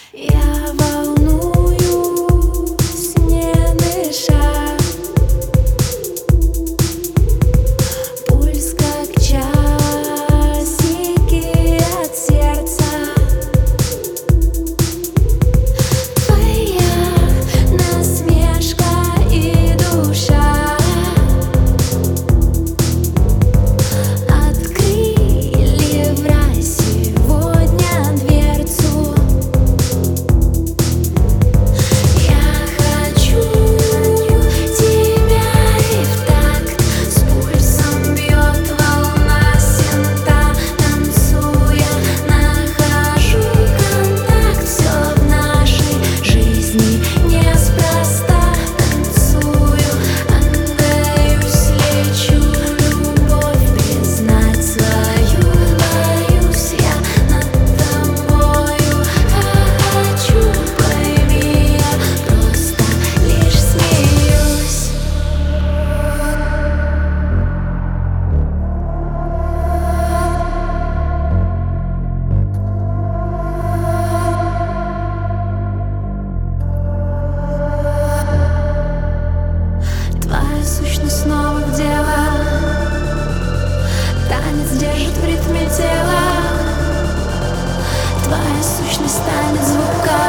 Я волнуюсь, не дыша. Пульс как часики от сердца. Твоя насмешка и душа открыли в рай сегодня дверцу. Я хочу тебя и в такт с пульсом бьет волна синта. Танцуя, нахожу контакт, все в нашей жизни неспроста. Танцую, отдаюсь, лечу любовь, признать свою боюсь я над тобою. Хочу, пойми, я просто лишь смеюсь. Твоя сущность снова в дело. Танец держит в ритме тела. Твоя сущность станет звуком.